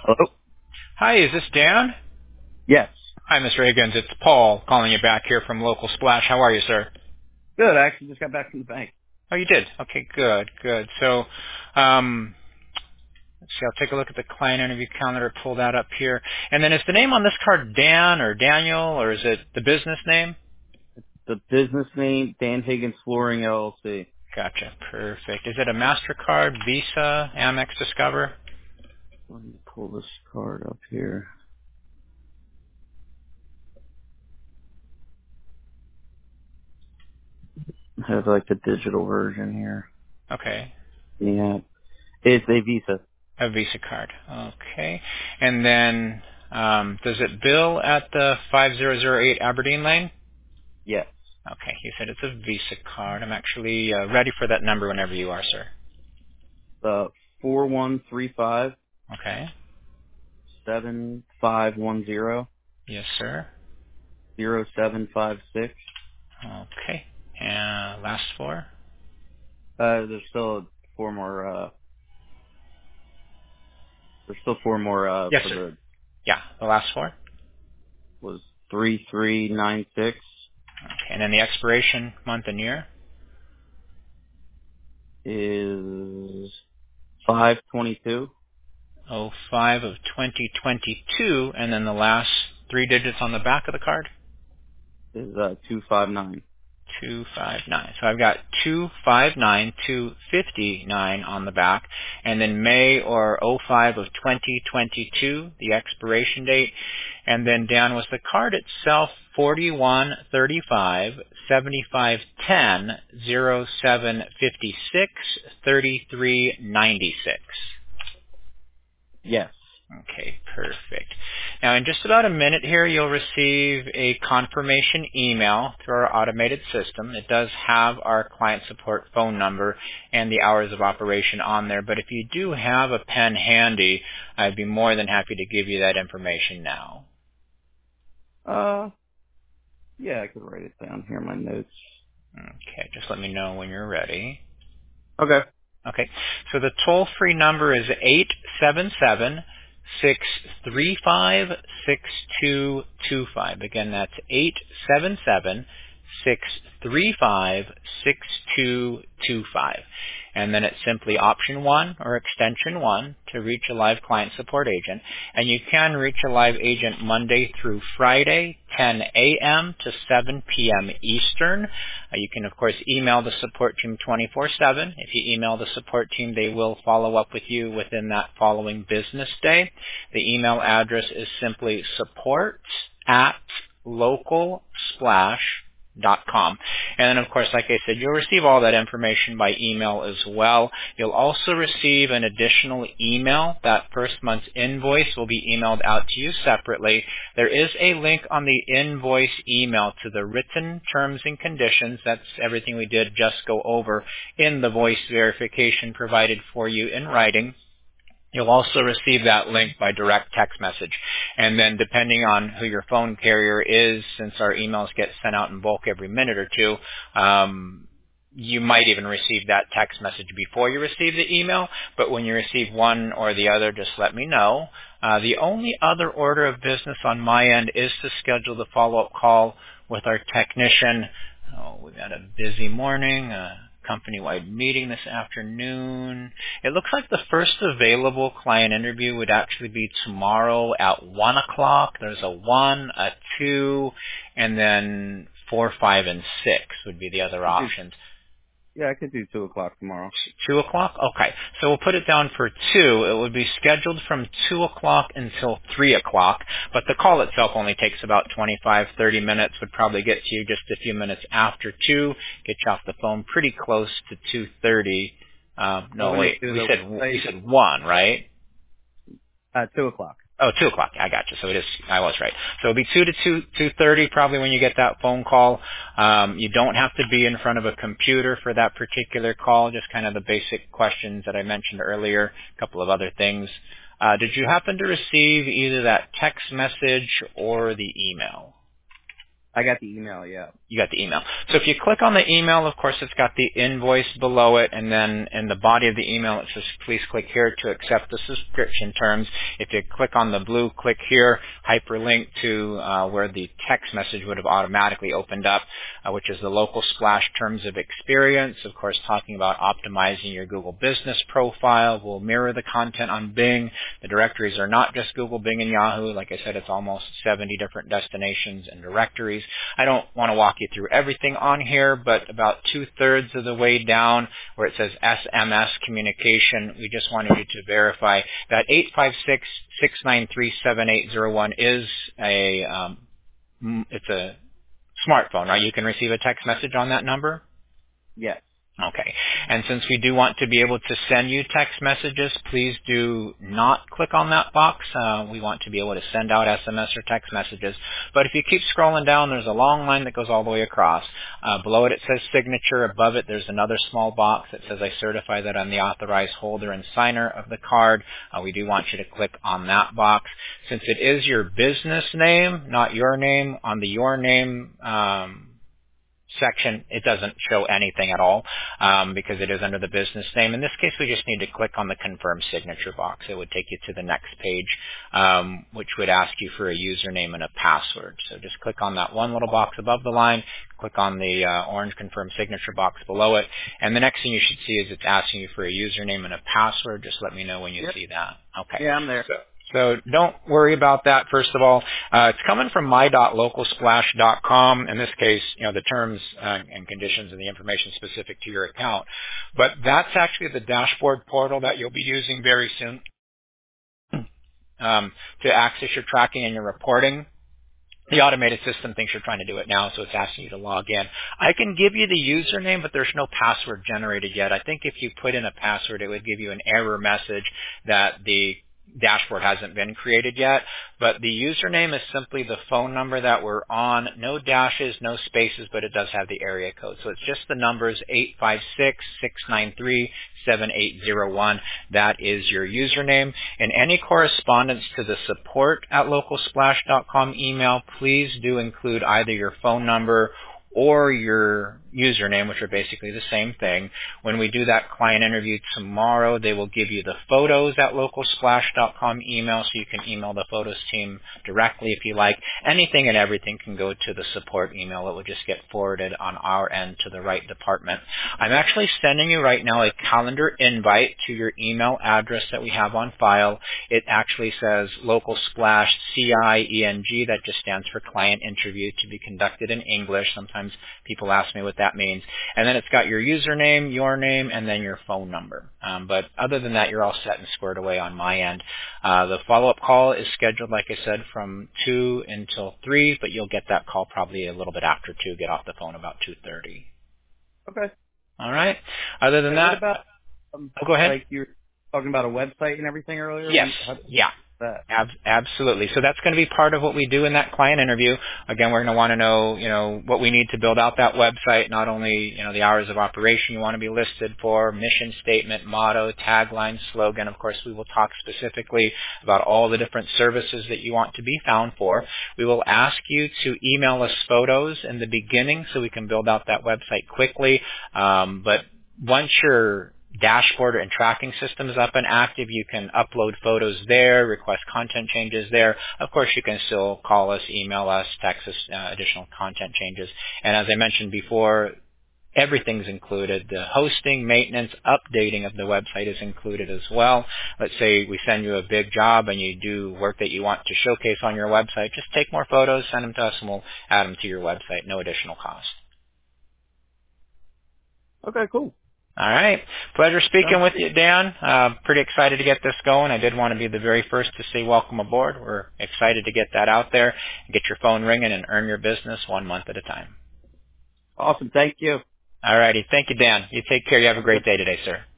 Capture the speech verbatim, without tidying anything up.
Hello? Hi, is this Dan? Yes. Hi, Mister Higgins. It's Paul calling you back here from Local Splash. How are you, sir? Good. I actually just got back from the bank. Oh, you did? Okay, good, good. So, um, let's see, I'll take a look at the client interview calendar, pull that up here. And then is the name on this card Dan or Daniel, or is it the business name? The business name, Dan Higgins Flooring L L C. Gotcha, perfect. Is it a MasterCard, Visa, Amex Discover? Let me pull this card up here. I have like the digital version here. Okay, Yeah. It's a Visa. a Visa card. Okay. And then, um, does it bill at the five zero zero eight Aberdeen Lane? Yes. Okay, he said it's a Visa card. I'm actually uh, ready for that number whenever you are, sir. The four one three five Okay. seven five one zero Yes, sir. zero seven five six. Okay. And last four? Uh, there's still four more, uh, there's still four more, uh, Yes, for sir. the, Yeah, the last four. was three three nine six Okay. And then the expiration month and year? is five twenty-two. Oh five of twenty twenty-two. And then the last three digits on the back of the card? Is uh two five nine. two five nine. So I've got two five nine, two fifty-nine on the back, and then May or oh five of twenty twenty-two, the expiration date, and then down was the card itself, forty-one thirty-five, seventy-five ten, zero seven fifty-six, thirty-three ninety-six. Yes. Okay, perfect. Now, in just about a minute here, you'll receive a confirmation email through our automated system. It does have our client support phone number and the hours of operation on there, but if you do have a pen handy, I'd be more than happy to give you that information now. Uh, yeah, I could write it down here in my notes. Okay, just let me know when you're ready. Okay. Okay, so the toll-free number is eight seven seven, six three five, six two two five. Again, that's eight seven seven, six three five, six two two five. And then it's simply option one or extension one to reach a live client support agent. And you can reach a live agent Monday through Friday, ten a.m. to seven p.m. Eastern. Uh, you can, of course, email the support team twenty-four seven. If you email the support team, they will follow up with you within that following business day. The email address is simply support at local splash dot com. And then, of course, like I said, you'll receive all that information by email as well. You'll also receive an additional email. That first month's invoice will be emailed out to you separately. There is a link on the invoice email to the written terms and conditions. That's everything we did just go over in the voice verification provided for you in writing. You'll also receive that link by direct text message. And then depending on who your phone carrier is, since our emails get sent out in bulk every minute or two, um, you might even receive that text message before you receive the email. But when you receive one or the other, just let me know. Uh, the only other order of business on my end is to schedule the follow-up call with our technician. Oh, we've had a busy morning. Uh, company-wide meeting this afternoon. It looks like the first available client interview would actually be tomorrow at one o'clock. There's a one, a two, and then four, five, and six would be the other I could do, options. yeah, I could do two o'clock tomorrow. Two o'clock? Okay. So we'll put it down for two. It would be scheduled from two o'clock until three o'clock, but the call itself only takes about twenty-five, thirty minutes, would probably get to you just a few minutes after two, get you off the phone pretty close to two thirty. Um, So no, when you wait, do we the, said, we say, said one, right? uh, two o'clock. Oh, two o'clock. I got you. So it is. I was right. So it'll be two to two two thirty probably when you get that phone call. Um, you don't have to be in front of a computer for that particular call. Just kind of the basic questions that I mentioned earlier. A couple of other things. Uh, did you happen to receive either that text message or the email? I got the email, yeah. You got the email. So if you click on the email, of course, it's got the invoice below it, and then in the body of the email, it says, please click here to accept the subscription terms. If you click on the blue click here, hyperlink to uh, where the text message would have automatically opened up, uh, which is the Local Splash Terms of Experience, of course, talking about optimizing your Google business profile. We'll mirror the content on Bing. The directories are not just Google, Bing, and Yahoo. Like I said, it's almost seventy different destinations and directories. I don't want to walk you through everything on here, but about two-thirds of the way down where it says S M S communication, we just wanted you to verify that eight five six, six nine three, seven eight zero one is a, um, it's a smartphone, right? You can receive a text message on that number? Yes. Okay. And since we do want to be able to send you text messages, please do not click on that box. Uh, we want to be able to send out S M S or text messages. But if you keep scrolling down, there's a long line that goes all the way across. Uh, below it, it says signature. Above it, there's another small box that says, I certify that I'm the authorized holder and signer of the card. Uh, we do want you to click on that box. Since it is your business name, not your name, on the your name um, section, it doesn't show anything at all um, because it is under the business name. In this case, we just need to click on the confirm signature box. It would take you to the next page, um, which would ask you for a username and a password. So just click on that one little box above the line, click on the uh, orange confirm signature box below it, and the next thing you should see is it's asking you for a username and a password. Just let me know when you Yep. see that. Okay. Yeah, I'm there. So, So don't worry about that, first of all. Uh, it's coming from my dot local splash dot com. In this case, you know, the terms uh, and conditions and the information specific to your account. But that's actually the dashboard portal that you'll be using very soon um, to access your tracking and your reporting. The automated system thinks you're trying to do it now, so it's asking you to log in. I can give you the username, but there's no password generated yet. I think if you put in a password, it would give you an error message that the dashboard hasn't been created yet, but the username is simply the phone number that we're on. No dashes, no spaces, but it does have the area code. So it's just the numbers eight five six, six nine three, seven eight zero one. That is your username. And any correspondence to the support at local splash dot com email, please do include either your phone number or your username, which are basically the same thing. When we do that client interview tomorrow, they will give you the photos at local splash dot com email, so you can email the photos team directly if you like. Anything and everything can go to the support email. It will just get forwarded on our end to the right department. I'm actually sending you right now a calendar invite to your email address that we have on file. It actually says Local Splash C I E N G. That just stands for client interview to be conducted in English. Sometimes people ask me what that means. And then it's got your username, your name, and then your phone number. Um, but other than that, you're all set and squared away on my end. Uh, the follow-up call is scheduled, like I said, from two until three, but you'll get that call probably a little bit after two. Get off the phone about two thirty. Okay. All right. Other than And that, what about, um, oh, go ahead. like you were talking about a website and everything earlier? Yes. How, Yeah. that? Ab- absolutely. So that's going to be part of what we do in that client interview. Again, we're going to want to know, you know, what we need to build out that website, not only, you know, the hours of operation you want to be listed for, mission statement, motto, tagline, slogan. Of course, we will talk specifically about all the different services that you want to be found for. We will ask you to email us photos in the beginning so we can build out that website quickly. Um, but once you're dashboard and tracking system is up and active, you can upload photos there, request content changes there. Of course, you can still call us, email us, text us uh, additional content changes. And as I mentioned before, everything's included. The hosting, maintenance, updating of the website is included as well. Let's say we send you a big job and you do work that you want to showcase on your website. Just take more photos, send them to us, and we'll add them to your website. No additional cost. Okay, cool. All right. Pleasure speaking Sounds with good. you, Dan. Uh, pretty excited to get this going. I did want to be the very first to say welcome aboard. We're excited to get that out there and get your phone ringing and earn your business one month at a time. Awesome. Thank you. All righty. Thank you, Dan. You take care. You have a great day today, sir.